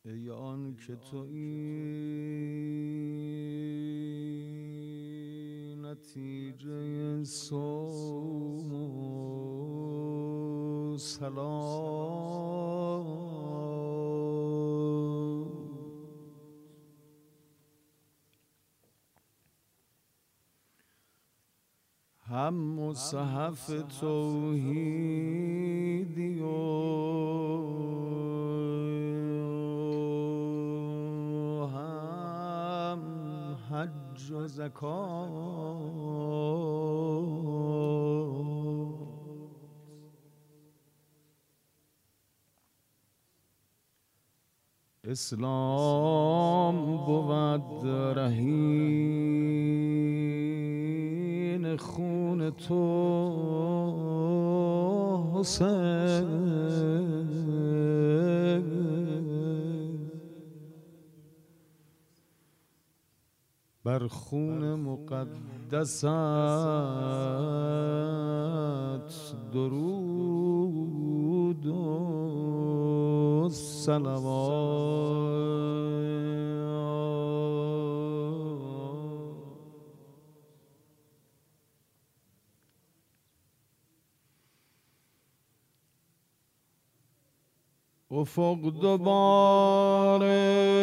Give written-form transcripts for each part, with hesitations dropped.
ای آن که تویی نتیجه صوم و صلات، هم مصحف توحیدی و هم حج و زکات. اسلام بود رهین خون تو حسین، بر خون مقدست درود و صلوات. افق دوباره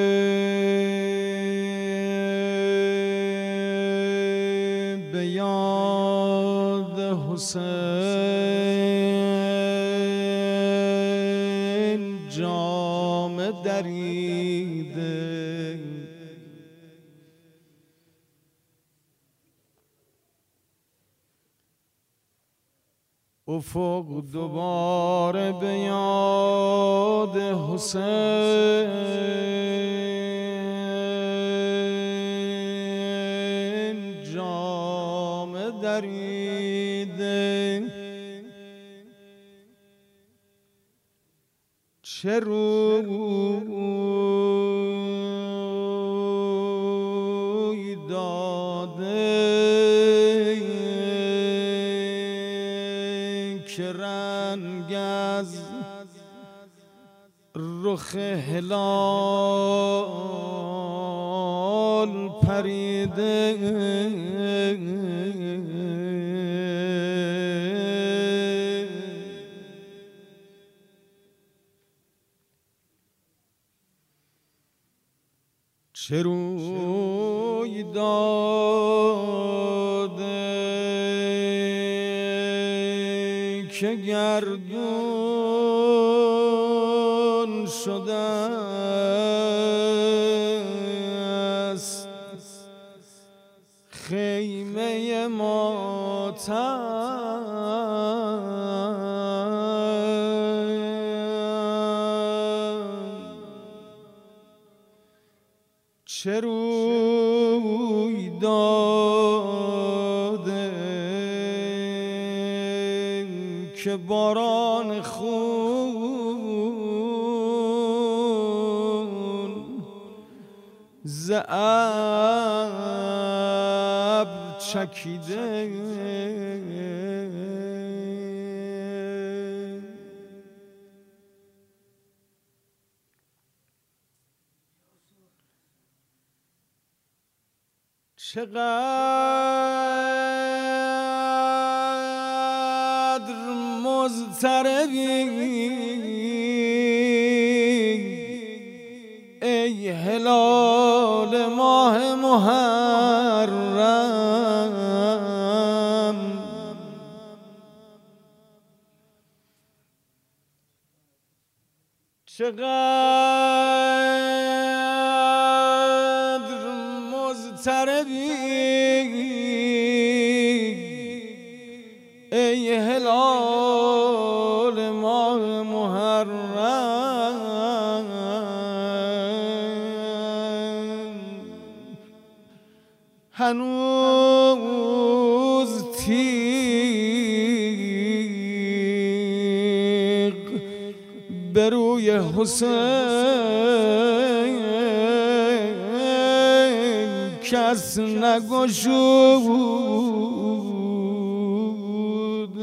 به یاد حسین جام دریده، افق دوباره به یاد حسین جام دریده. چه روی داده که رنگ از رخ هلال پریده، چه روی داده که گردون شده است خیمه ماتم. چه روی داده که باران خون ز ابر چکیده، چقدر مضطربی ای هلال ماه محرم، چقدر مضطربی ای هلال ماه محرم، هنوز تیغ به روی حسین کس نگشود.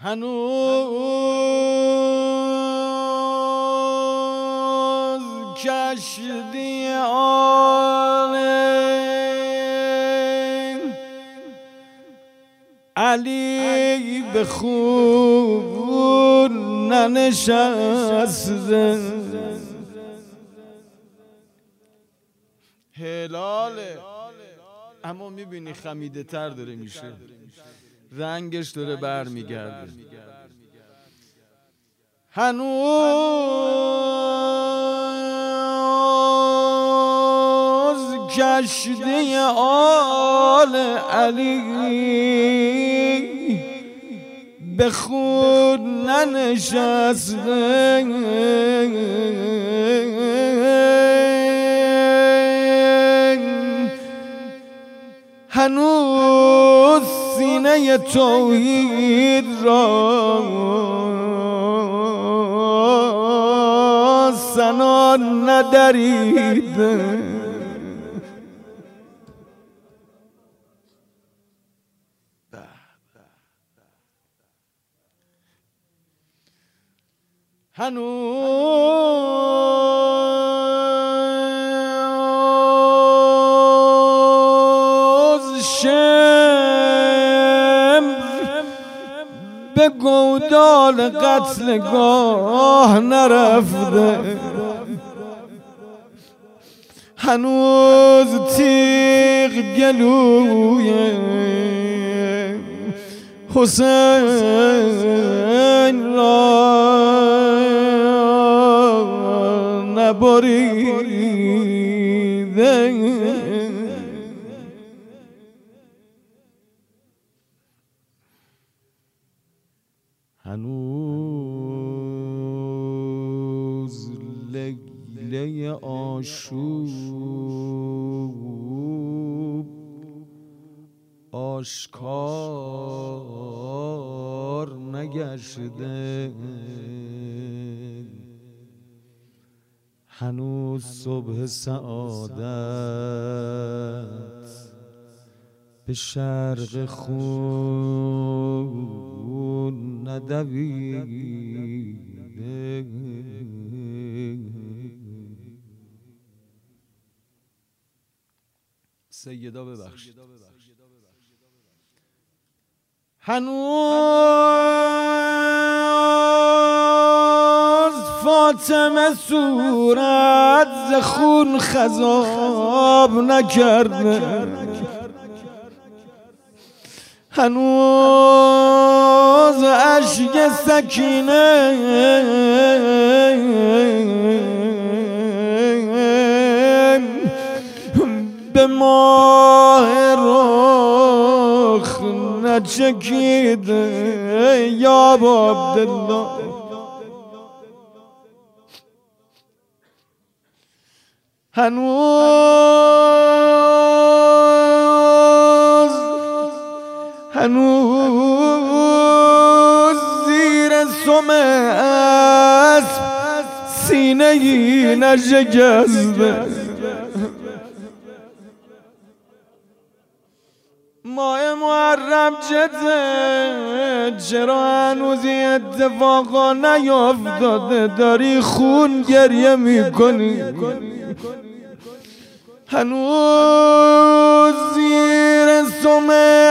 هنوز کشتی آل علی به خون ننشسته. هلاله اما میبینی خمیده تر داره میشه، رنگش داره بر میگرده. هنوز کشتی آل علی به خود ننشسته. هنوز سینه توحید را سنا ندرید. هنوز شمر به گودال قتلگاه نرفته. هنوز تیغ گلوی حسین را نبریده. هنوز لیله آشوب آشکار نگشته. هنوز صبح سعادت به شرق خون ندویده. سیدا ببخشید. هنوز فاطمه صورت ز خون خضاب نکرده. هنوز اشک سکینه به ماه رخ نچکیده. یا ابا عبدالله هنوز زیر سم اسب سینه ای نشکسته. ماه محرم جده چرا هنوز این اتفاقا نیافتاده؟ داری خون گریه میکنی. هنوز زیر سم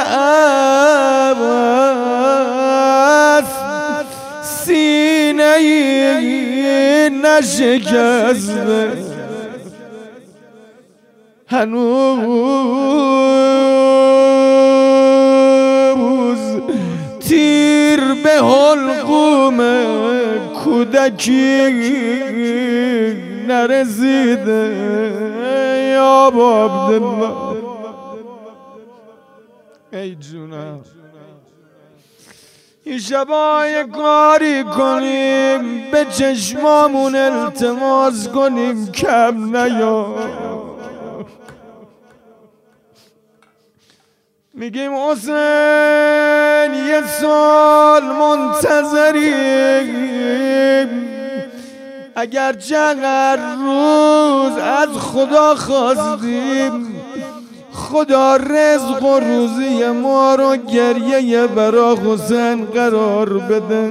اسب سینه ای نشکسته. هنوز تیر به حلقوم کودکی نرسیده. یا ابا عبدالله ای جونم این شبای کاری کنیم به چشمامون التماس کنیم کم نیا. میگیم حسین یه سال منتظریم، اگر چقدر روز از خدا خواستیم خدا رزق و روزی ما رو گریه برا حسین قرار بده.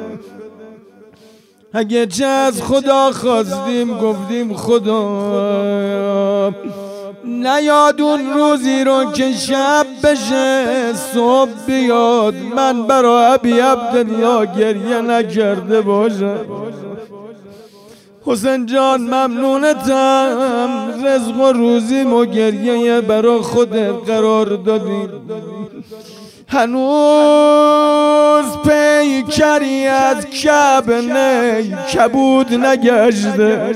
اگه چه از خدا خواستیم گفتیم خدا نیاد اون روزی رو که شب بشه صبح بیاد من برا ابی عبدالله گریه نکرده باشم. حسین جان ممنونتم، رزق و روزی و گریه برا خودت قرار دادی. هنوز پیکری از کعبه کبود نگشته،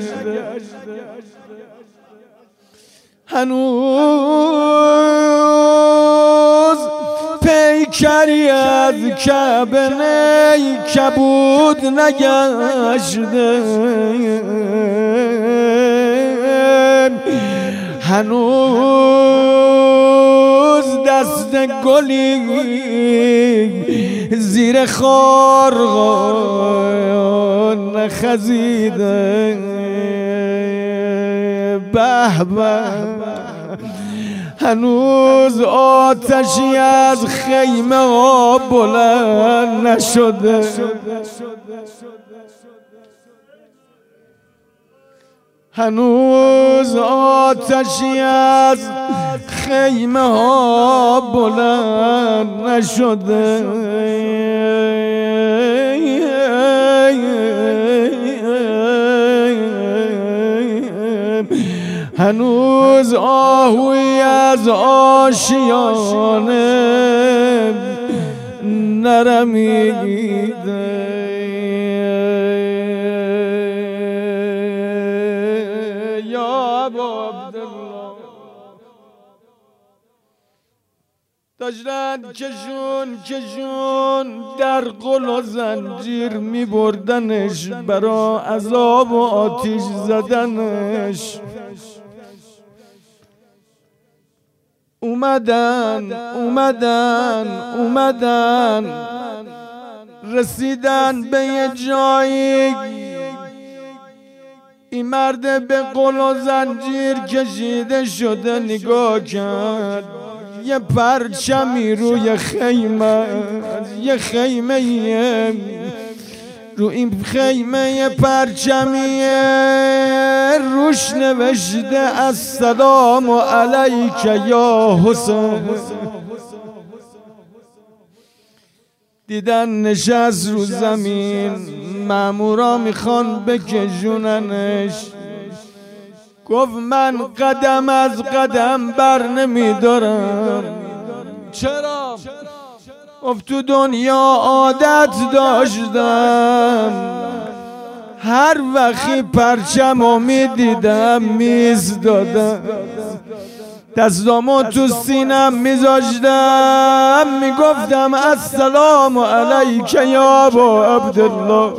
هنوز پیکری از کعبه کبود نگشته، هنوز دست گلی زیر خارغان نخزیده. به به هنوز آتشی از خیمه ها بلند نشده، هنوز آتشی از خیمه ها بلند نشده. هنوز آهوی از آشیانه نرمیده. یا ابا عبدالله داشتن کشون در قل و زنجیر می بردنش برا عذاب و آتیش زدنش. اومدن رسیدن به یه جایی این مرد به قل و زنجیر کشیده شده نگاه کرد، یه پرچمی روی خیمه، یه خیمه رو این خیمه یه پرچمیه روش نوشته السلام علیک یا حسین. دیدن نشست رو زمین، مامورا میخوان بکشوننش، گفت من قدم از قدم بر نمیدارم. چرا؟ گفت تو دنیا عادت داشتم هر وقتی پرچمو میدیدم میزدادم، دستامو تو سینم میذاشتم میگفتم السلام علیک یا ابا عبدالله.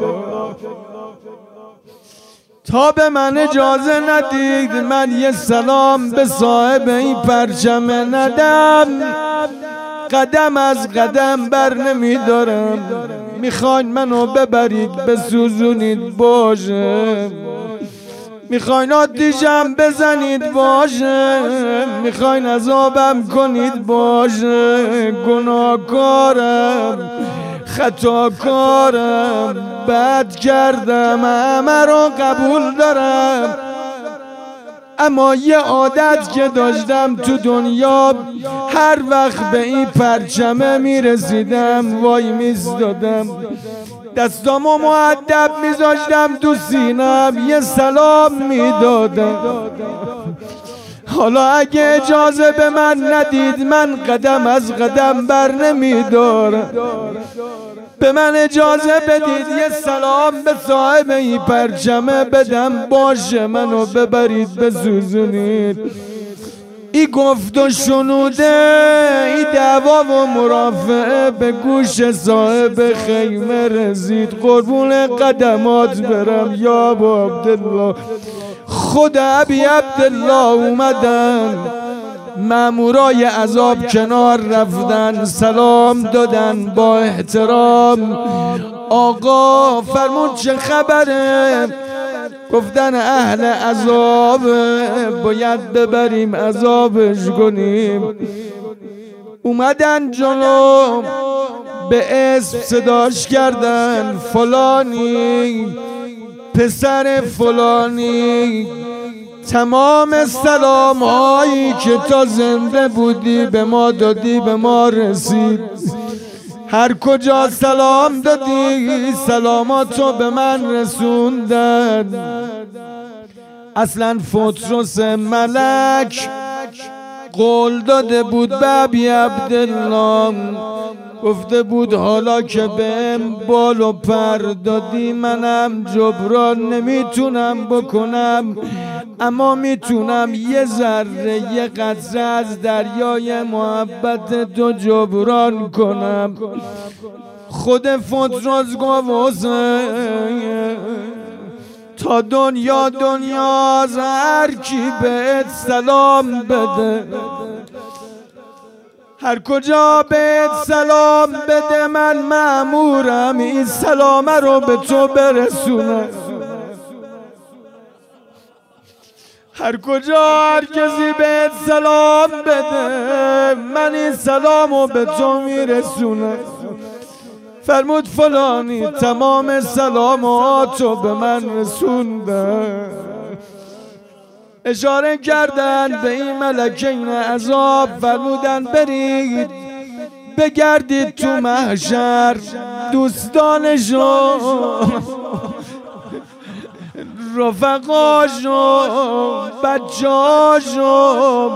تا به من اجازه ندید من یه سلام به صاحب این پرچم ندم، قدم از قدم بر نمیدارم. میخواین منو ببرید بسوزونید باشه، میخواین آتیشم بزنید باشه، میخواین عذابم کنید باشه، گناهکارم خطاکارم بد کردم همه رو قبول دارم، اما یه عادت که داشتم تو دنیا هر وقت به این پرچمه میرسیدم وای میستادم، دستامو مؤدب میذاشتم تو سینم یه سلام میدادم. حالا اگه اجازه به من ندید من قدم از قدم بر نمیدارم، به من اجازه بدید یه سلام به صاحب این پرچمه بدم باشه منو ببرید بسوزونید. ای گفت و شنوده ای دعوا و مرافعه به گوش صاحب خیمه رسید، قربون قدمات برم یا ابا عبدالله. خود ابی عبدالله اومدن، مامورای عذاب کنار رفتن سلام دادن با احترام. آقا فرمود چه خبره؟ گفتن اهل عذاب باید ببریم عذابش کنیم. اومدن جلو به اسم صداش کردن، فلانی پسر فلانی، تمام سلام هایی که تا زنده بودی به ما دادی به ما رسید. هر کجا سلام دادی سلاماتو به من رسوندن. اصلا فطرس ملک قول داده بود به ابی عبدالله، گفته بود حالا که بهم بال و پر دادی منم جبران نمیتونم بکنم، اما میتونم یه ذره یه قطره از دریای محبت تو جبران کنم. خود فطرس گفت تا دنیا دنیاست هر کی بهت سلام بده، هر کجا بهت سلام بده من مأمورم این سلام رو به تو برسونم. هر کجا هر کسی بهت سلام بده من این سلام رو به تو میرسونم. فرمود فلانی تمام سلاماتو به من رسوندن. اشاره کردن به این ملکین عذاب، فرمودن برید بگردید تو محشر دوستانشو رفقاشو بچهاشو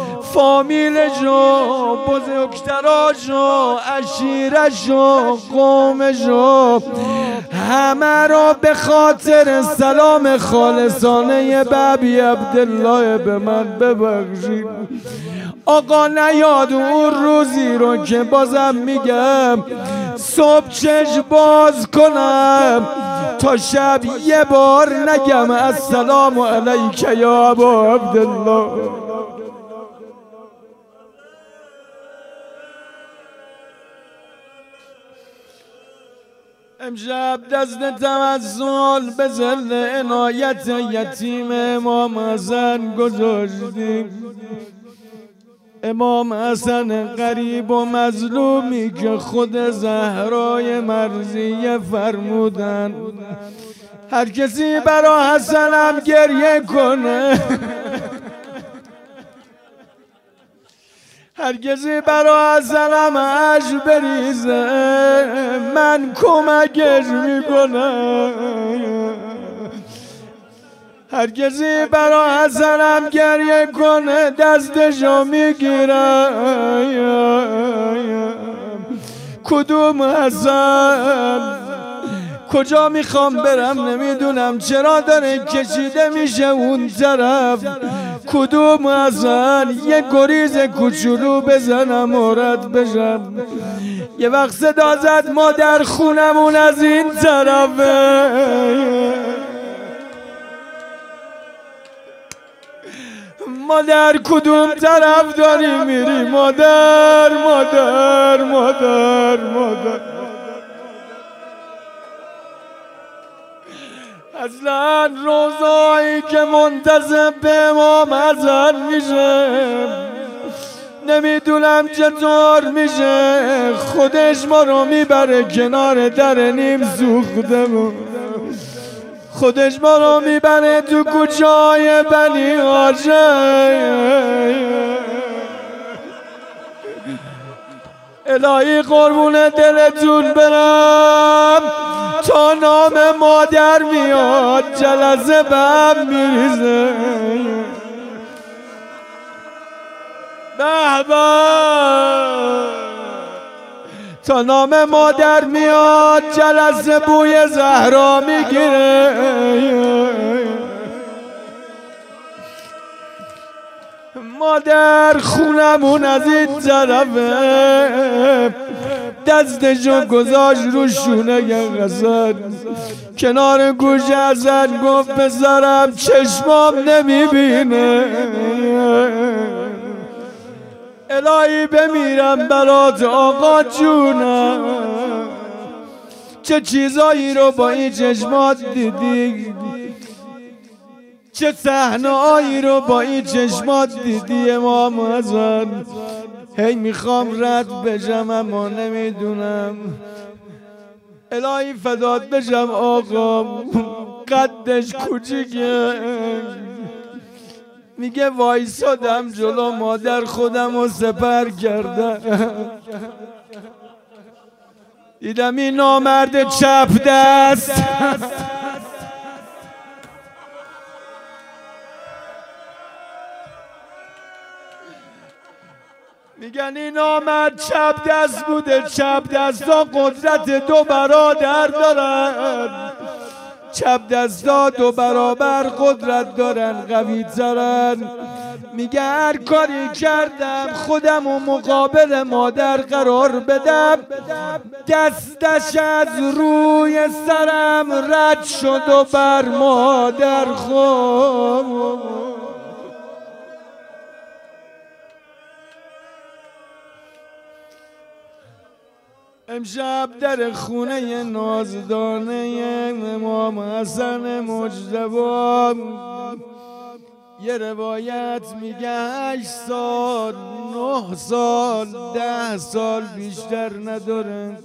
فامیلشو بزرگتراشو عشیرشو قومشو همه را به خاطر سلام خالصانه به ابی عبدالله به من ببخشید. آقا نیاد اون روزی رو که بازم میگم صبح چشم باز کنم تا شب یه بار نگم السلام علیک یا ابا عبدالله. امشب دست توسل به ظل عنایت یتیم امام حسن گذاشتیم. امام حسن غریب و مظلومی که خود زهرای مرضیه فرمودن هر کسی برا حسنم گریه کنه، هر کسی برا حسنم اش بریزه من کمکش میکنم. هر کسی برا حسنم گریه کنه دستشو میگیرم. کدوم حسن کجا میخوام برم نمیدونم، چرا داره کشیده میشه اون طرف. کدوم حسن یه گریز کوچولو بزنم و رد بشم. یه وقت صدا زد مادر خونمون از این طرفه. مادر کدوم طرف داری میری مادر مادر مادر مادر. اصلا روزایی که منتظر به امام حسن میشه نمیدونم چطور میشه خودش ما رو میبره کنار در نیم سوختمون، خودش ما رو میبره تو کوچه های بنی هاشم. الهی قربون دلتون برم تا نام مادر میاد جلسه به هم میریزه. به تا نام مادر میاد جلسه بوی زهرا میگیره. مادر خونمون از این طرفه، دستشو گذاشت رو شونه حسن کنار گوش حسن گفت پسرم چشمام نمیبینه، الهی بمیرم برات آقا جونم. چه چیزایی رو با این چشمات دیدی، چه صحنه‌هایی رو با این چشمات دیدی امام حسن. هی میخوام رد بشم اما نمیدونم. الهی فدات بشم آقا، قدش کوچیکه. میگه وایسادم جلو مادر خودم رو سپر کردم، دیدم این نامرد چپ دست میگن این آمد چپ دست بوده. چپ دستا قدرت 2 برادر دارن. چپ دستا 2 برابر قدرت دارن، قوی ترن. میگه هر کاری کردم خودم و مقابل مادر قرار بدم، دستش از روی سرم رد شد و بر مادر خورد. امشب در خونه نازدانه امام حسن مجتبی یه روایت میگه 8 سال 9 سال 10 سال بیشتر نداره.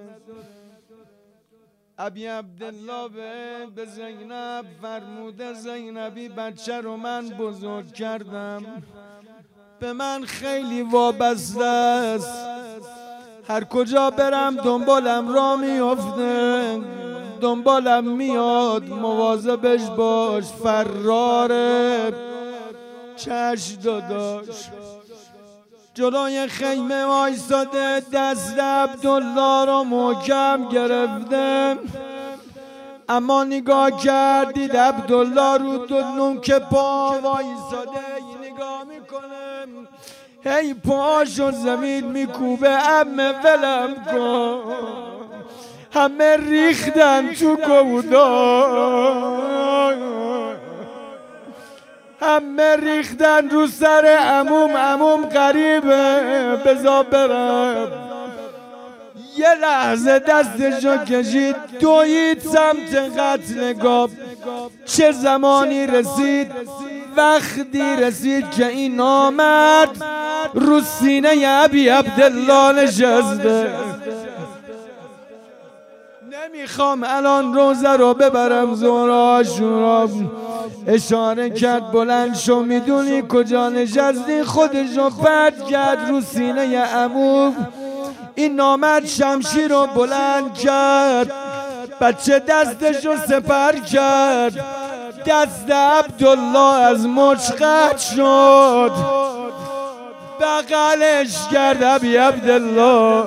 ابی عبدالله به زینب فرموده زینبی بچه رو من بزرگ کردم، به من خیلی وابسته است، هر کجا برم دنبالم را میفته، دنبالم میاد، مواظبش باش، فراره. چشم داداش. جلوی خیمه وایساده، دست عبدالله رو محکم گرفته، اما نگاه کردید عبدالله رو 2 نوک پا وایساده نگاه میکنه، هی پاشو زمین میکوبه. عمه ولم کن، همه ریختن تو کودا، همه ریختن رو سر عموم. عموم قریبه بذار برم. یه لحظه دستشو کشید، دوید سمت قتلگاه. چه زمانی رسید؟ وقتی رسید که این آمد رو سینه ابی عبدالله نشسته. نمیخوام الان روزه رو ببرم ظهر عاشورا. اشاره کرد بلند شو، میدونی کجا نشستی؟ خودشو پرت کرد رو سینه عمو. این نامرد شمشیر رو بلند کرد، بچه دستشو سپر کرد، دست عبدالله از مچ قطع شد، بغلش کرد ابی عبدالله.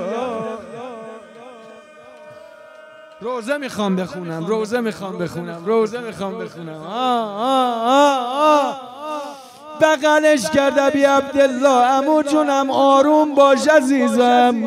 روزه میخوام بخونم، روزه میخوام بخونم، روزه میخوام بخونم. بغلش کرد ابی عبدالله. عمو جونم آروم باش عزیزم،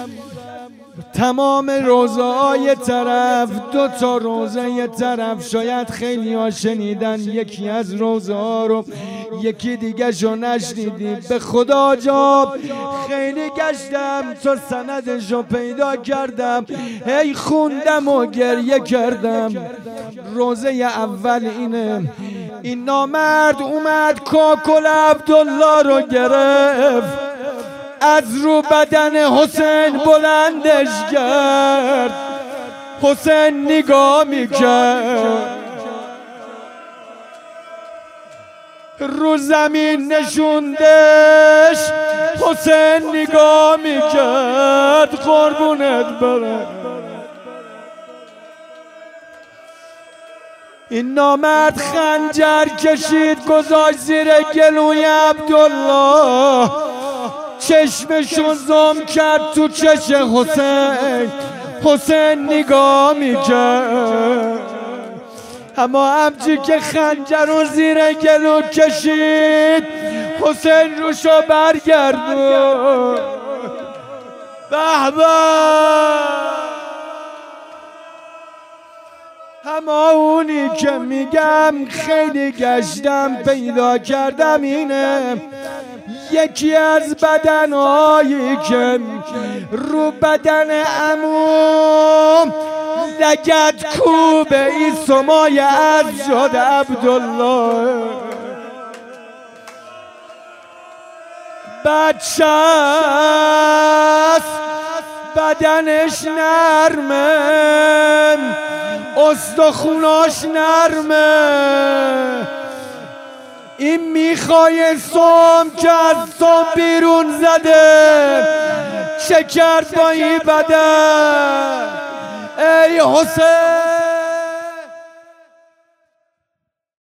تمام روزه های طرف، 2 تا روزه یه طرف. شاید خیلی ها شنیدن یکی از روزه ها رو، یکی دیگه شو نشنیدید. به خدا جا خیلی گشتم تا سندش رو پیدا کردم، هی خوندم و گریه کردم. روزه اول اینه، این نامرد اومد کاکل عبدالله رو گرفت، از رو بدن حسین بلندش کرد. حسین نگاه میکرد، رو زمین نشوندش. حسین نگاه میکرد، قربونت برم. این نامرد خنجر کشید، گذاشت زیر گلوی عبدالله، چشمشو زم کرد تو چش حسین. حسین نگاه میکرد، اما همچی که خنجر رو زیر گلو کشید، حسین روشو برگردون. به به. اما اونی که میگم خیلی گشتم پیدا کردم اینه، یکی از بدنهایی که رو بدن عمو لگد کوب ای سمای از شد عبدالله بچه است بدنش نرمه استخوناش نرمه این میخوای سم که از سم بیرون زده چه کرد با این بدن ای حسین